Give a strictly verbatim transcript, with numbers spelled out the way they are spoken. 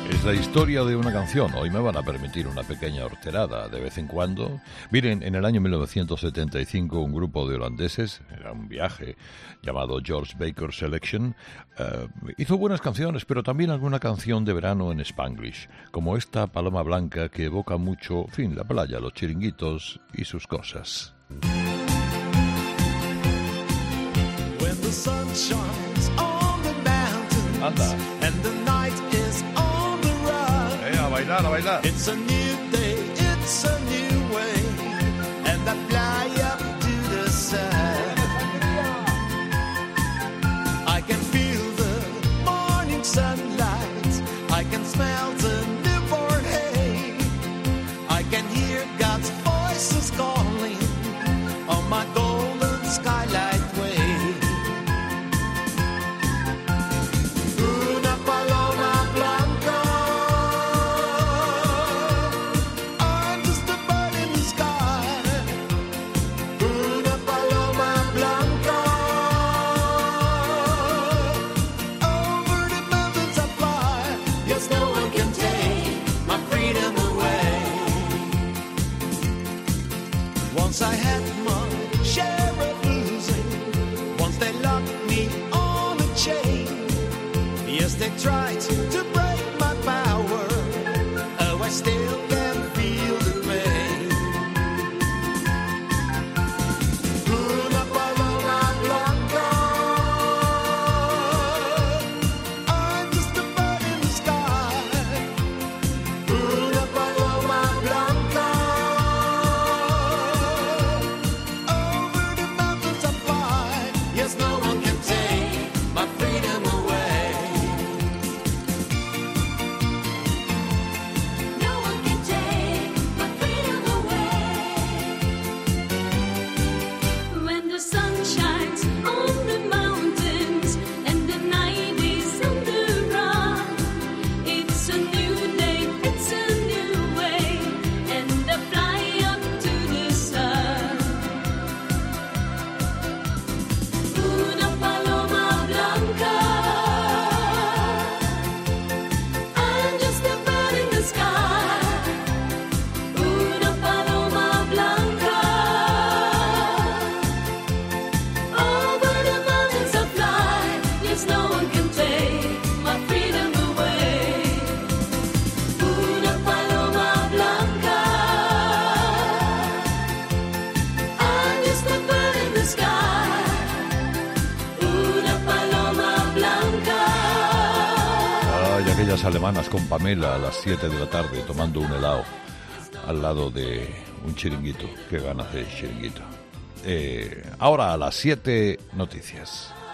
Es la historia de una canción. Hoy me van a permitir una pequeña horterada de vez en cuando. Miren, en el año mil novecientos setenta y cinco un grupo de holandeses, era un viaje llamado George Baker Selection, uh, hizo buenas canciones, pero también alguna canción de verano en Spanglish, como esta Paloma Blanca que evoca mucho, en fin, la playa, los chiringuitos y sus cosas. When the sun shines on the mountains, Anda. And the night is on the run. Eh, a bailar, a bailar. It's a new day, it's a new way, and I fly up to the sun. I can feel the morning sunlight, I can smell the newborn hay, I can hear God's voices calling on my golden skylight way. Once I had my share of losing, once they locked me on a chain. Yes, they tried to break my power, oh, I still can feel the pain. Una paloma blanca, I'm just a bird in the sky. Una paloma blanca, no one can take my freedom away. No one can take my freedom away. When the sun shines on the mountains and the night is on the run, it's a new day, it's a new way, and I fly up to the sun. Una paloma blanca, I'm just a bird in the sky. Una paloma blanca, over the mountains I fly. Yes, no one can take my freedom away. Una paloma blanca, I'm just a bird in the sky. Una paloma blanca. Ay, aquellas alemanas con Pamela a las siete de la tarde tomando un helado al lado de un chiringuito. Qué ganas de chiringuito. Eh, ahora a las siete noticias.